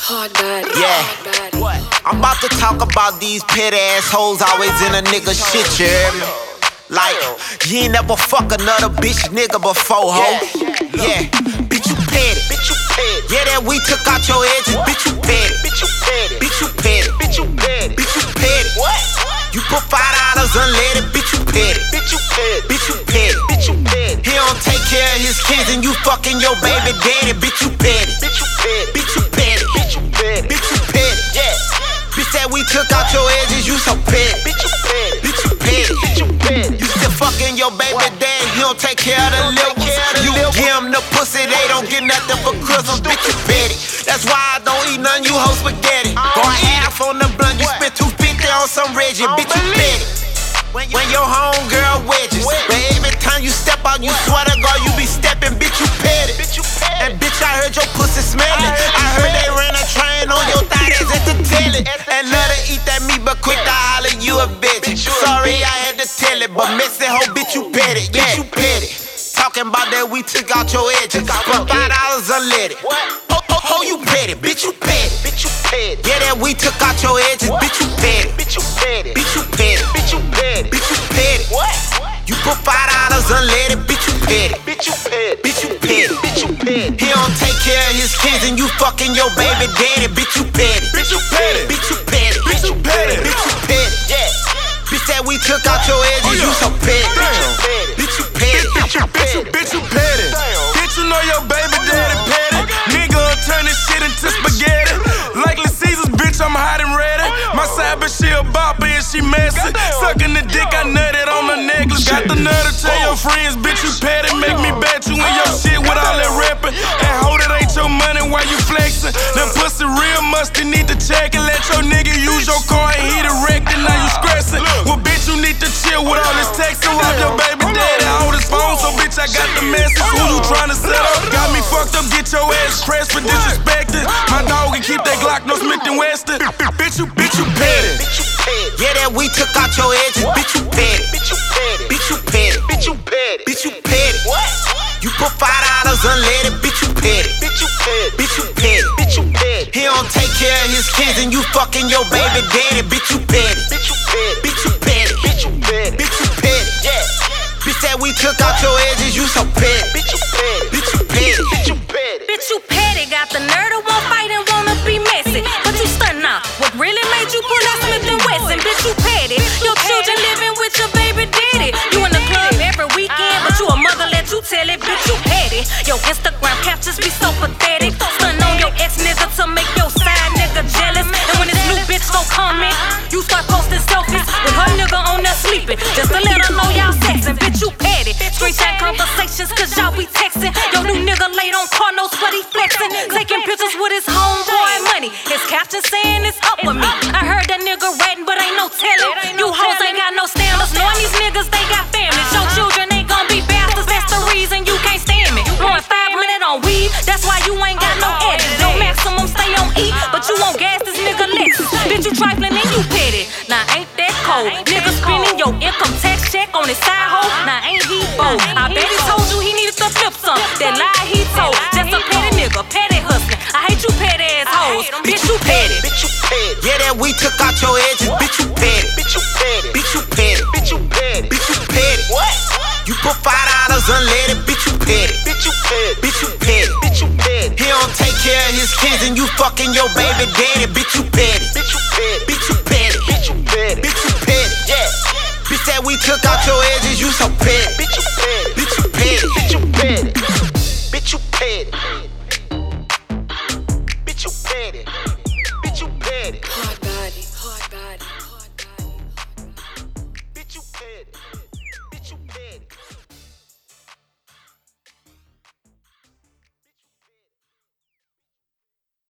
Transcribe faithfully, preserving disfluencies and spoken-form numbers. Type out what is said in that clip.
Hard body. Yeah. Hard body. What? I'm about to talk about these petty assholes always in a nigga shit, you hear me? Like, you ain't never fuck another bitch nigga before, ho. Yeah, bitch, you petty. Bitch, you petty. Yeah, that we took out your edges, bitch, you petty. Bitch, you petty. Bitch, you petty. Bitch, you petty. Bitch, you petty. What? You put five dollars unleaded, bitch, you petty. Bitch, you petty. Bitch, you petty. Bitch, you petty. He don't take care of his kids and you fucking your baby daddy, bitch, you petty. Bitch, you petty. Bitch, you petty. Bitch, you petty. Bitch, you petty. Yeah. Bitch, that we took out your edges, you so petty. Bitch, you petty. Bitch, you petty. Bitch, you petty. You still fucking your baby daddy, he don't take care of the little ones. You give him the pussy, they don't get nothing for Christmas, bitch, you petty. That's why I don't eat none, you hoe spaghetti. Going half on the blunt, you spent two fifty on some Reggie, bitch, you petty. When your homegirl wedges, but every time you step out, you swear to God, you be stepping, bitch, you petty. And bitch, I heard your pussy smelling. I heard they ran a train on your thighs at the telly. And let her eat that meat, but quick to holler, you a bitch. Sorry, I had to tell it, but messy hoe, bitch, you petty. Yeah, you petty. Talking about that we took out your edges, for five dollars unleaded. Ho, ho, ho, you petty, bitch, you petty. Bitch, you petty. Yeah, that we took out your edges, bitch, you petty. Bitch, you petty. Bitch, you petty. Bitch, you petty. Bitch, you petty. What? You put five dollars unleaded, bitch, you petty. Bitch, you petty. Bitch, you petty. Bitch, you petty. He don't take care of his kids and you fucking your baby daddy, bitch, you petty. Bitch, you petty. Bitch, you petty. Bitch, you petty. Bitch, you petty. Yeah. Bitch, that we took out your edges, you so petty. Bitch, you petty. Bitch, you petty. Bitch, you petty. Bitch, you know your baby daddy petty. Nigga turn this shit into spaghetti. Like Little Caesars, bitch, I'm hot and ready. My side bitch, she a bopper and she messy. Sucking the dick, I nutted on the necklace. Got the nut to tell your friends, bitch, you petty. Make me bet you in your shit with all that rapping. And hold it ain't your money while you flexing. Them pussy real musty, need to check it. Let your nigga use your car and he direct it, now you stressing. Well, bitch, you need to chill with all this texting. Rob your baby daddy, hold his phone. So, bitch, I got the message. Who you tryna set up? Got me fucked up, get your ass pressed for disrespecting. My dog can keep that Glock, no Smith and Wesson. Bitch, you, bitch, you petty. Yeah, that we took out your edges, bitch, you petty. Bitch, you petty. Bitch, you petty. Bitch, you petty. Bitch, you petty. What? You put five dollars unleaded, bitch, you petty. Bitch, you petty. Bitch, you petty. Bitch, you petty. He don't take care of his kids and you fucking your baby daddy, bitch, you petty. Bitch, you petty. Bitch, you petty. Bitch, you petty. Bitch, you petty. Yeah. Bitch, that we took out your edges, you so petty. Bitch, you petty. Bitch, you petty. Bitch, you petty. Bitch, you petty. Got the nerve to want fight and wanna be messy. But you stun now. What really made you pull out Smith and Wesson? Bitch, you petty. Your children living with your baby daddy. You in the club every weekend, but you a mother, let you tell it. Bitch, you petty. Your Instagram captures be so pathetic. Stun on your ex nigga to make your side nigga jealous. And when this new bitch go comment, you start posting selfies with her nigga on there sleeping, just to let her know y'all sexing. Bitch, you petty. Screenshot conversations cause y'all be texting. Your new nigga late on car notes but he flexing, taking pictures with his homeboy money. His caption saying it's up with me. I heard that nigga ratting but ain't no telling. You hoes ain't got no standards, knowing these niggas they got families. Your children ain't gon' be bastards, that's the reason you can't stand me. Blowing five hundred on weed, that's why you ain't got no edges. Your maximum stay on E, but you won't gas this nigga Lexus. Bitch, you trifling and you petty. Now ain't that cold? Nigga spending your income tax check on his side hoe. Now ain't he bold? I bet he told you he needed to flip some. That lie he told, just a petty nigga, petty hustling. I hate you petty assholes. Bitch, you petty. Bitch, you petty. Yeah, that we took out your edges, bitch, you petty. Bitch, you petty. Bitch, you petty. Bitch, you petty. Bitch, you petty. What? You put five dollars unleaded, bitch, you petty. Bitch, you petty. Bitch, you petty. Bitch, you petty. He don't take care of his kids and you fucking your baby daddy, bitch, you petty. Bitch, you petty. Bitch, you petty. Bitch, you petty. Bitch, you petty. Yeah. Bitch, that we took out your edges, you so petty. Bitch, you petty. Bitch, you petty. Bitch, you petty. Bitch, you petty. Bitch, you petty. Bitch, you petty.